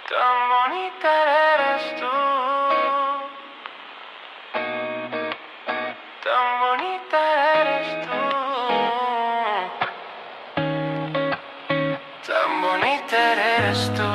Tan bonita eres tú, tan bonita eres tú, tan bonita eres tú.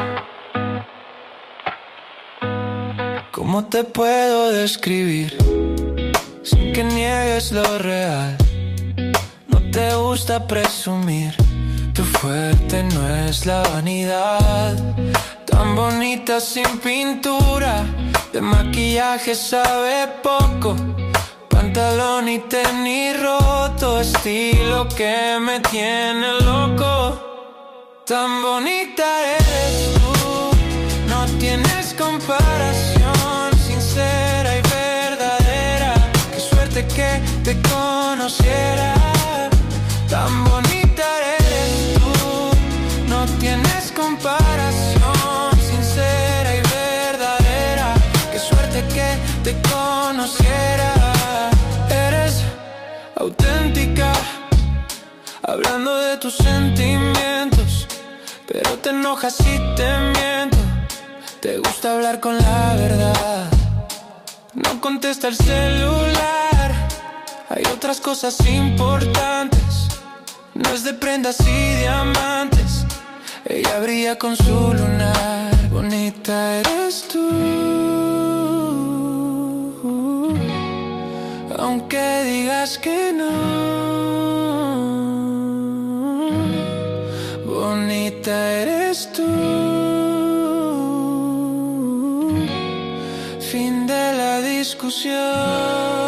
¿Cómo te puedo describir sin que niegues lo real? No te gusta presumir, tu fuerte no es la vanidad. Tan bonita sin pintura, de maquillaje sabe poco, pantalón y tenis roto, estilo que me tiene loco. Tan bonita eres tú, no tienes comparación, sincera y verdadera. Qué suerte que te conociera. Tan bonita eres tú, no tienes comparación, sincera y verdadera. Qué suerte que te conociera. Eres auténtica, hablando de tus sentimientos, pero te enojas si te miento. Te gusta hablar con la verdad, no contesta el celular. Hay otras cosas importantes, no es de prendas y diamantes. Ella brilla con su lunar. Bonita eres tú, aunque digas que no. Bonita eres tú. Fin de la discusión.